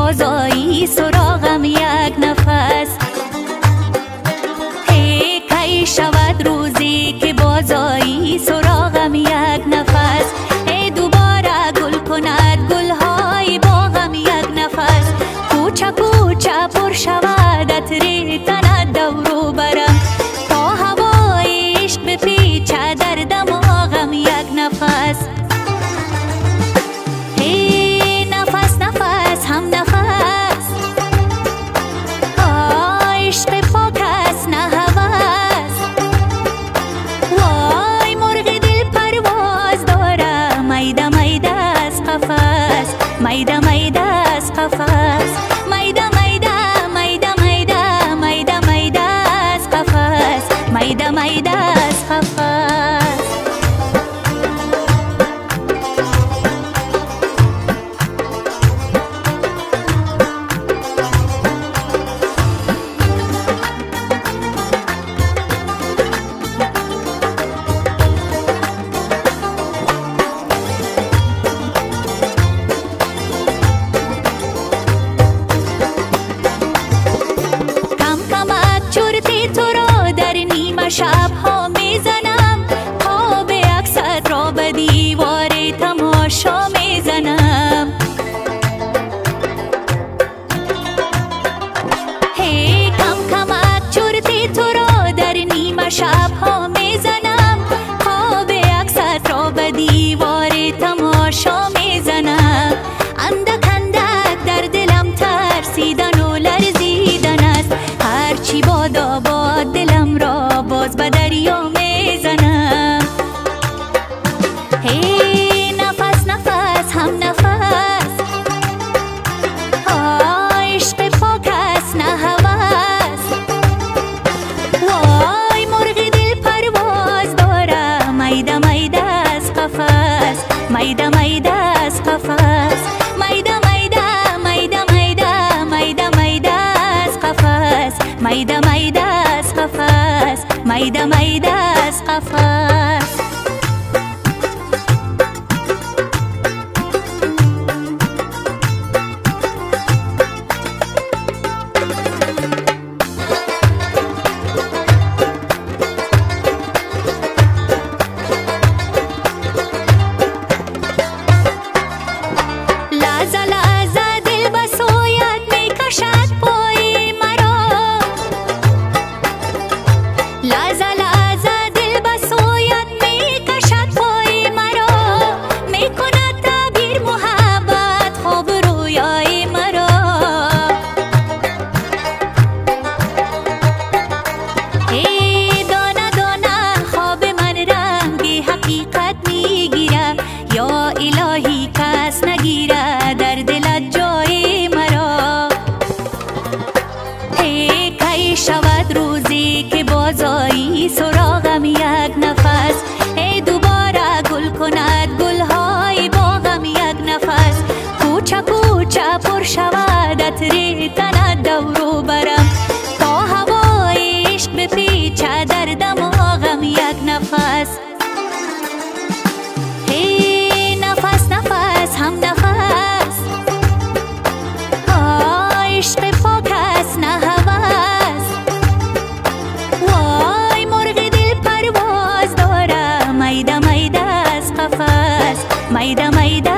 بازایی سراغم یک نفس. هی کی شود روزی که بازایی سراغم یک نفس. هی دوباره گل کند گلهای باغم یک نفس. کوچه کوچه پر شود عطر تند دور و برم، تا هوای عشق بپیچه در دماغم یک نفس. هی نفس نفس هم نفس، عشق پاک است نه هوس. وای مرغ دل پرواز داره، میده میده از قفس، میده میده از قفس، میده میده میده میده میده میده از قفس، میده میده از قفس. شب ها میزنم، خواب عکست را به دیوار تماشا میزنم. هی کم کمک چرتی تو را در نیمه شب ها میزنم، خواب عکست را به دیوار تماشا میزنم. اندک اندک در دلم ترسیدن و لرزیدن است، هرچی بادا باد دلم را باز به دریا میزنم. هی نفس نفس هم نفس، عشق پاک است نه هوس. وای مرغ دل پرواز داره، میده میده از قفس، میده میده از قفس، میده میده میده میده میده میده از قفس، میده میده از قفس، میده میده از قفس. لحظه لحظه دل به سویت میکشد پای مرا، لحظه لحظه دل به سویت میکشد پای مرا. میکند تعبیر محبت خواب رویای مرا. ای دانه دانه خواب من رنگی حقیقت میگیره، یا الهی کس نگیره در دلت جای مرا. هی کی شود روزی که بازایی سراغم یک نفس. ای دوباره گل کند گلهای باغم یک نفس. کوچه کوچه پر شود عطر تند دور و برم، تا هوای عشق بپیچه در دماغم یک نفس. هی نفس نفس هم نفس، عشق پاک است نه هوس. وای مرغ دل پرواز داره، میده میده از قفس، میده میده